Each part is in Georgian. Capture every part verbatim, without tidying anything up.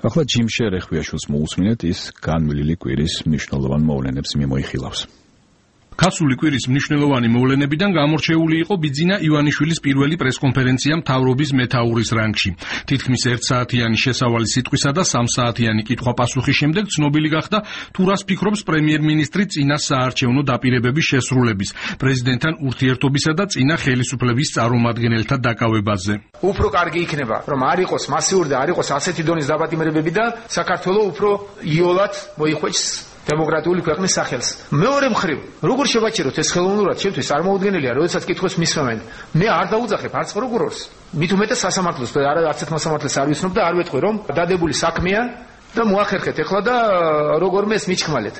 ახლა ჯიმ შერეხვიაშვილს მოусმინეთ ის განვლილი კვირის მნიშვნელოვან მოვლენებს მიმოიხილავს. Გასული კვირის მნიშვნელოვანი მოვლენებიდან გამორჩეული იყო ბიძინა ივანიშვილის პირველი პრესკონფერენცია მთავრობის მეთაურის რანგში. Თითქმის ერთსაათიანი შესავალი სიტყვისა და სამსაათიანი კითხვა-პასუხის შემდეგ ცნობილი გახდა თუ რას ფიქრობს პრემიერ-მინისტრი წინა საარჩევნო დაპირებების შესრულების, პრეზიდენტთან ურთიერთობისა და წინა ხელისუფლების წარმომადგენელთა დაკავებაზე. უფრო კარგი იქნება, რომ არ იყოს მასიური და არ იყოს ასეთი დონის დაპატიმრებები და საქართველოს უფრო იოლად მოიხვეჭს დემოკრატიული ქვეყნის სახელს. მეორე მხრივ, როგორ შევაჩეროთ ეს ხელოვნურად შევთვის წარმოუდგენელია, როდესაც კითხოს მისვამენ. მე არ დაუძახებ არც პროკურორს. მით უმეტეს სასამართლოს და არც ერთ მოსამართლეს არ ვიცნობ და არ ვეთქვი, რომ დადებული საქმეა და მოახერხეთ ეხლა და როგორმე ეს მიჩქმალეთ.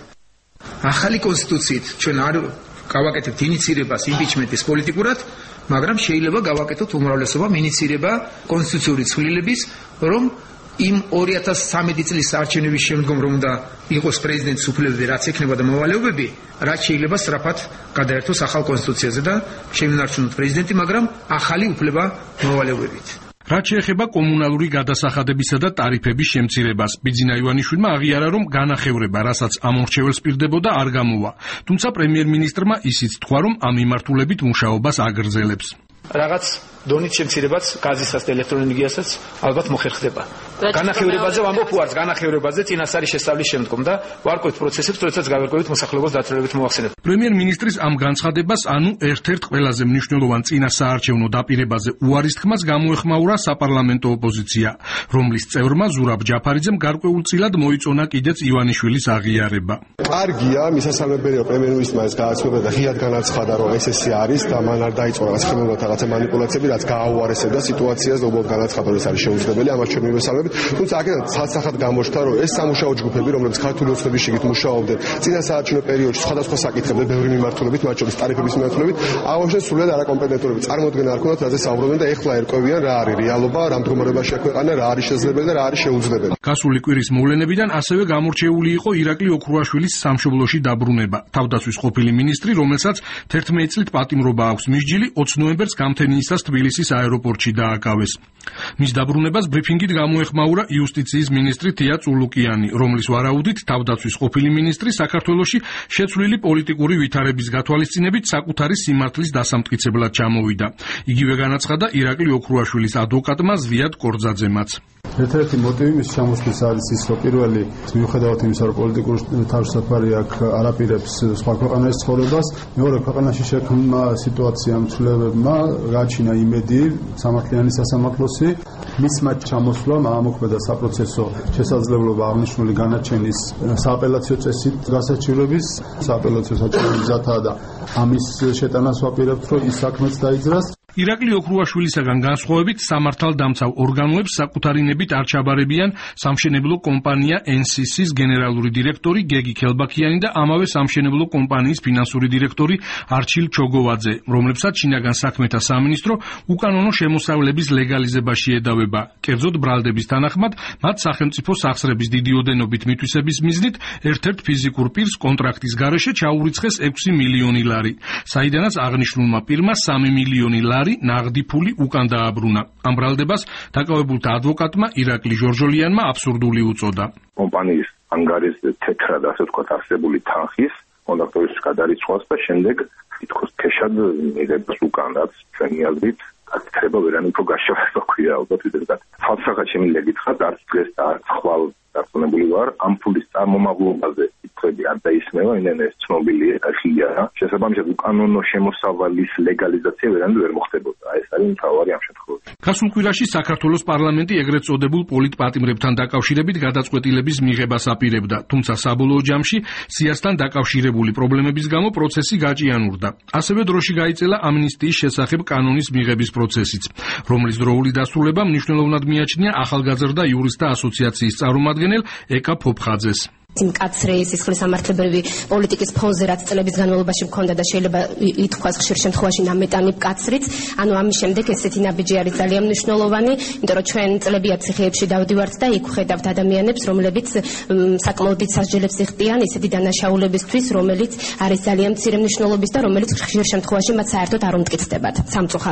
ახალი კონსტიტუციით ჩვენ არ გავაკეთებთ ინიცირებას იმპიჩმენტის პოლიტიკურად, მაგრამ შეიძლება გავაკეთოთ უმრავლესობა ინიცირება კონსტიტუციური ცვლილების, რომ იმ ორი ათას სამი წლის არჩევნების შემდგომ რომ და იყოს პრეზიდენტის უფლებები, რაც ექნება და მოვალეობები, რაც შეიძლება სწრაფად გადაერთოს ახალ კონსტიტუციაზე და შემინარჩუნოთ პრეზიდენტი, მაგრამ ახალი უფლება მოვალეობებით. რაც შეეხება კომუნალური გადასახადებისა და ტარიფების შემცირებას, ბიძინა ივანიშვილმა აღიარა, რომ განახევრება, რასაც ამორჩეველს პირდებოდა, არ გამოვა. თუმცა პრემიერ-მინისტრმა ისიც თქვა, რომ ამ მიმართულებით მუშაობას აგრძელებს. რაღაც დონით შემცირებაც გაზისაც და ელექტროენერგიასაც ალბათ მოხერხდება. განახევრებაზე ვამბობ უარს, განახევრებაზე წინასწარი შესწავლის შემდგომ და ვარკვევთ პროცესებს, როდესაც გავერკვევით მოსახლეობას დათრევებით მოახსენებთ. პრემიერ-მინისტრის ამ განცხადებას, ანუ ერთ-ერთ ყველაზე მნიშვნელოვან წინა საარჩევნო დაპირებაზე უარის თქმას გამოეხმაურა საპარლამენტო ოპოზიცია, რომლის წევრმა ზურაბ ჯაფარიძემ გარკვეულწილად მოიწონა კიდეც ივანიშვილის აღიარება. კარგია, მისასალმებელია პრემიერ-მინისტრმა ეს გააცნობა და ღიად განაცხადა, რომ ეს ესე არის და მან არ დაიწყო რაღაც ხელოვნურად რაღაცა манипуляციები, რაც გააუარესებდა სიტუაციას და უბრალოდ განაცხადა, რომ ეს არის შეუძლებელი, ამას ჩვენ მივესალმებით. თუმცა აქედან ცალსახად გამოჩნდა, რომ ეს სამუშაო ჯგუფები, რომლებიც ქართული ოცნების შიგნით მუშაობდნენ წინა საარჩევნო პერიოდში სხვადასხვა საკითხებზე, ბევრი მიმართულებით, მათ შორის ტარიფების მიმართულებით, აღნიშნეს სრულად არაკომპეტენტურები, წარმოუდგენა არ ქონდათ, რაზე საუბრობდნენ და ეხლა ერკვევიან რა არის რეალობა, რა მდგომარეობაშია ქვეყანა, რა არის შესაძლებელი და რა არის შეუძლებელი. გასული კვირის მოვლენებიდან ასევე გამორჩეული იყო ირაკლი ოქრუაშვილის სამშობლოში დაბრუნება. თავდაცვის ყოფილი მინისტრი, რომელსაც თერთმეტი წლით პატიმრობა აქვს მისჯილი, ოცი ნოემბერს გამთენიისას თბილისის აეროპორტში დააკავეს. მის დაბრუნებას ბრიფინგით გამოეხმაურა იუსტიციის მინისტრი თია წულუკიანი, რომლის ვარაუდით თავდაცვის ყოფილი მინისტრი საქართველოში შეცვლილი პოლიტიკური ვითარების გათვალისწინებით საკუთარი სიმართლის დასამტკიცებლად ჩამოვიდა. იგივე განაცხადა ირაკლი ოქრუაშვილის ადვოკატმა ზვიად კორძაძემაც. ერთ-ერთი მოტივი მის ჩამოსვლის არის ის, რომ პირველი მიუხედავად იმისა, რომ პოლიტიკური თავისუფლება აქ არაპირებს სხვა ქვეყანაში ცხოვრებას, მეორე ქვეყანაში შექმნა სიტუაცია მცვლებებმა გააჩინა იმედი სამართლიანი სასამართლოსი, მისმა ჩამოსვლამ ამოქმედა საპროცესო შესაძლებლობა აღნიშნული განაჩენის სააპელაციო წესით გასაჩივრების, სააპელაციო საჩივრების ზათაა და ამის შეტანას ვაპირებთ, რომ ის საქმეც დაიძრას. ირაკლი ოქრუაშვილისაგან განსხვავებით სამართალდამცავ ორგანოებს საკუთარი ნებით არ ჩაბარებიან სამშენებლო კომპანია ენ სი სის გენერალური დირექტორი გეგი ქელბაქიანი და ამავე სამშენებლო კომპანიის ფინანსური დირექტორი არჩილ ჩოგოვაძე, რომლებსაც შინაგან საქმეთა სამინისტრო უკანონო შემოსავლების ლეგალიზებაში ედავება. კერძოდ ბრალდების თანახმად, მათ სახელმწიფო სახსრების დიდი ოდენობით მითვისების მიზნით ერთ-ერთ ფიზიკურ პირს კონტრაქტის გარეშე ჩაურიცხეს ექვსი მილიონი ლარი, საიდანაც აღნიშნულმა პირმა სამი მილიონი ლარი ნაღდი ფული უკან დააბრუნა. ამ ბრალდებას დაკავებულთა ადვოკატმა ირაკლი ჟორჟოლიანმა აბსურდული უწოდა. კომპანიის ანგარის თეთრად ასე ვთქვათ არსებული თანხის კონდაქტორის გადარიცხვას და შემდეგ თითქოს ქეშად მიღებას უკან, რაც ჩვენი აზრით გაქრება ვერანი უფრო გაშავა ქვია ალბათ ვიდრე ცალსახად შემიძლია გითხრათ, არც დღეს და არც ხვალ დარწმუნებული ვარ, ამ ფულის წარმომავლობაზე კითხვები არ დაისმევა, იმენ ეს ცნობილია ახია. შესაბამისად უკანონო შემოსავალის ლეგალიზაცია ვერანაირად ვერ მოხდებოდა. ეს არის მთავარი ამ შემთხვევაში. გასულ კვირაში საქართველოს პარლამენტი ეგრეთ წოდებულ პოლიტპატიმრებთან დაკავშირებით გადაწყვეტილების მიღებას აპირებდა, თუმცა საბოლოო ჯამში სიასთან დაკავშირებული პრობლემების გამო პროცესი გაჭიანურდა. ასევე დროში გაიწელა ამნისტიის შესახებ კანონის მიღების პროცესიც, რომლის დროული დასრულება მნიშვნელოვნად მიაჩნია ახალგაზრდა იურისტთა ასოციაციის წარმომადგენელ ეკა ფოფხაძეს. მკაცრი სისხლის სამართლებრივი პოლიტიკის ფონზე რაც წლების განმავლობაში მქონდა და შეიძლება ითქვას ხშირ შემთხვევაში ნამეტანი მკაცრიც, ანუ ამის შემდეგ ესეთი ნაბიჯი არის ძალიან მნიშვნელოვანი, იმიტომ რომ ჩვენ წლებია ციხეებში დავდივართ და იქ ვხედავთ ადამიანებს, რომლებიც საკმაოდ დიდ სასჯელებს იხდიან ისეთი დანაშაულებისთვის, რომელიც არის ძალიან მცირე მნიშვნელობის და რომელიც ხშირ შემთხვევაში მათ საერთოდ არ უმტკიცდებათ სამწუხაროდ.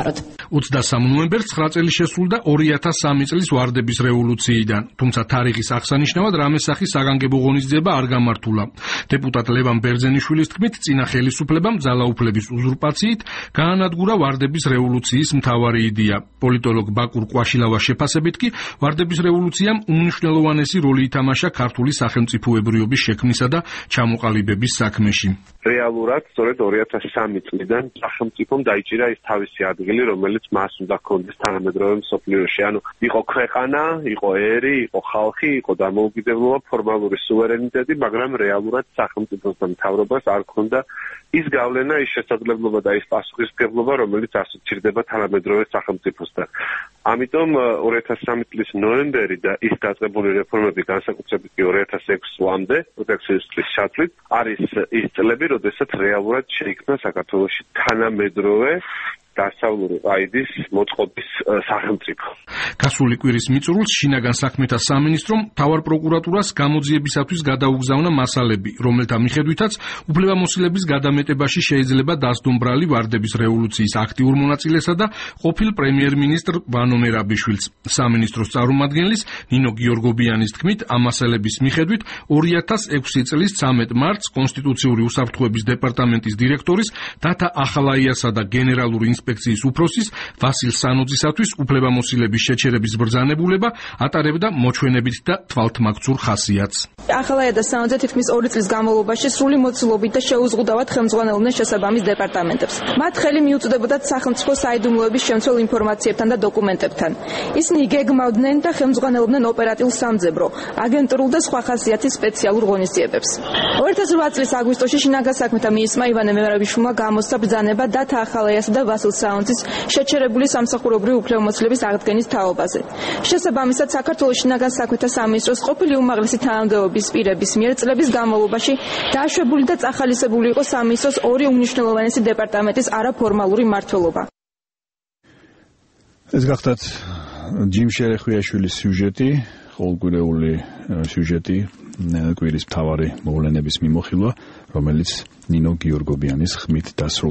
ოცდასამ ნოემბერს ცხრა წელი შესრულდა ორი ათას სამი წლის ვარდების რევოლუციიდან, თუმცა თარიღის აღსანიშნავად რამე სახის საგანგებო ღონისძიება არ გამართულა. დეპუტატ ლევან ბერძენიშვილის თქმით, წინა ხელისუფლებამ ძალაუფლების უზურპაციით გაანადგურა ვარდების რევოლუციის მთავარი იდეა. პოლიტოლოგ ბაკურ ყვაშილავას შეფასებით კი ვარდების რევოლუციამ უმნიშვნელოვანესი როლი ითამაშა ქართული სახელმწიფოებრიობის შექმნისა და ჩამოყალიბების საქმეში. რეალურად სწორედ ორი ათას სამი წლიდან სახელმწიფომ დაიჭირა ის თავისი ადგილი, რომელიც მას უნდა ჰქონდეს თანამედროვე მსოფლიოში. ანუ იყო ქვეყანა, იყო ერი, იყო ხალხი, იყო დამოუკიდებლობა, ფორმალური სუვერენიტეტი, მაგრამ რეალურად სახელმწიფოს და მთავრობას არ ჰქონდა ის გავლენა, ის შესაძლებლობა და ის პასუხისმგებლობა, რომელიც ასოცირდება თანამედროვე სახელმწიფოსთან. ამიტომ ორი ათას სამი წლის ნოემბერი და ის დაწყებული რეფორმები, განსაკუთრებით ორი ათას ექვსი წლამდე, პროტექციის წლის ჩათვლით, არის ის წლები, როდესაც რეალურად შეიქმნა საქართველოში თანამედროვე დასავლური ყაიდის მოწყობის სახელმწიფო. გასული კვირის მიწურულს შინაგან საქმეთა სამინისტრომ მთავარ პროკურატურას გამოძიებისათვის გადაუგზავნა მასალები, რომელთა მიხედვითაც უფლებამოსილების გადამეტებაში შეიძლება დასდომ ბრალი ვარდების რევოლუციის აქტიურ მონაწილესა და ყოფილ პრემიერ-მინისტრ ვანო მერაბიშვილს. სამინისტროს წარმომადგენლის ნინო გიორგობიანის თქმით, ამ მასალების მიხედვით ორი ათას ექვსი წლის ცამეტ მარტს კონსტიტუციური უსაფრთხოების დეპარტამენტის დირექტორის დათა ახალაიასა და გენერალური ინსპექციის უფროსის ვასილ სანოძისათვის უფლებამოსილების შეჩერების ბრძანებულება ატარებდა მოჩვენებით და თვალთმაქცურ ხასიათს. ახალაია და სანოძე თითქმის ორი წლის განმავლობაში სრული მოცულობით და შეუზღუდავად ხელმძღვანელობდნენ შესაბამის დეპარტამენტებს. მათ ხელი მიუწვდებოდათ სახელმწიფო საიდუმლოების შემცველ ინფორმაციებთან და დოკუმენტებთან. ისინი გეგმავდნენ და ხელმძღვანელობდნენ ოპერატიულ სამძებრო, აგენტურულ და სხვა ხასიათის სპეციალურ ღონისძიებებს. ორი ათას რვა წლის აგვისტოში შინაგან საქმეთა მინისტრმა ივანე მერაბიშვილმა გამოსცა ბრძანება დათა ახალაიასა და ვასილ სანოძის შეჩერებული სამსახურებრივი უფლებამოსილების აღდგენის თაობაზე. შესაბამისად, საქართველოს შინაგან საქმეთა სამინისტროს ყოფილი უმაღლესი თანამდებობის პირების მიერ წლების განმავლობაში დაშვებული და წახალისებული იყო სამინისტროს ორი უმნიშვნელოვანესი დეპარტამენტის არაფორმალური მმართველობა. ეს გახდათ ჯიმ შერეხვიაშვილის სიუჟეტი, ყოველკვირეული სიუჟეტი კვირის მთავარი მოვლენების მიმოხილვა, რომელიც ნინო გიორგობიანის ხმით დასრულდა.